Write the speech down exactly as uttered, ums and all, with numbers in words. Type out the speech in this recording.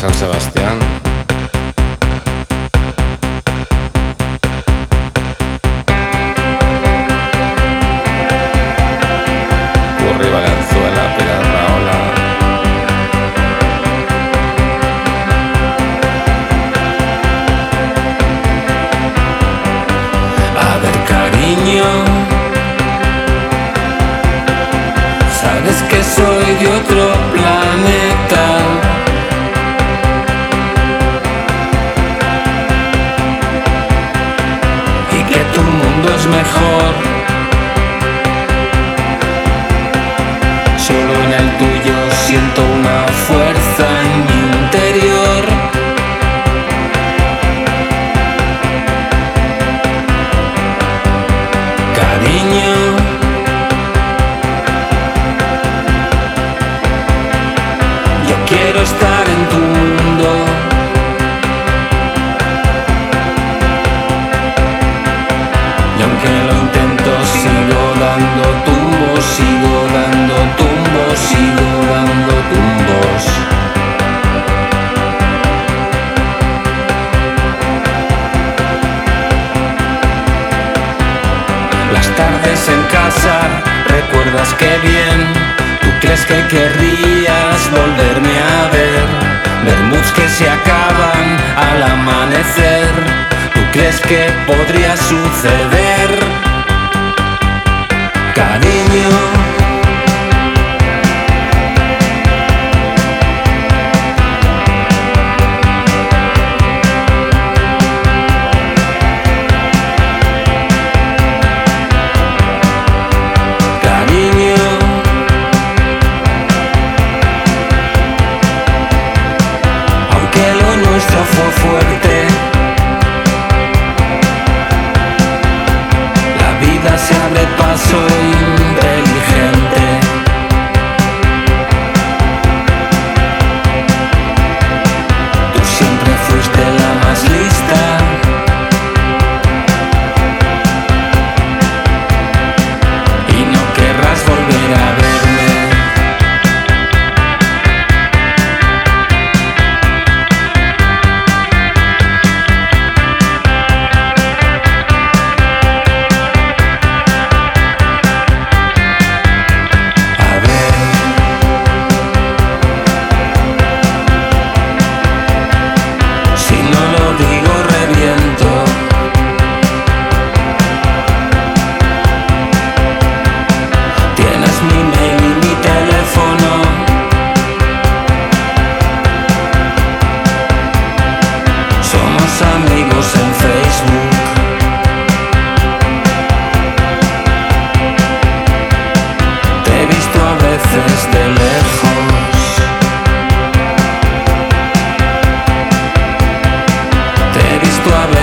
San Sebastián. Curry, Valenzuela, Pilar Rahola. A ver, cariño, sabes que soy de otro planeta. Y que tu mundo es mejor. Solo en el tuyo siento una fuerza en mi interior. Cariño, yo quiero estar en tu mundo. Y aunque lo intento, sigo dando tumbos, sigo dando tumbos, sigo dando tumbos. Las tardes en casa, recuerdas qué bien. ¿Tú crees que querrías volverme a ver? Vermuts que se acaban al amanecer. ¿Tú crees que podría suceder? Cariño, fue fuerte. La vida se abre paso inteligente. Tú siempre fuiste la más lista. Y no querrás volver a verme. Amigos en Facebook. Te he visto a veces de lejos. Te he visto a veces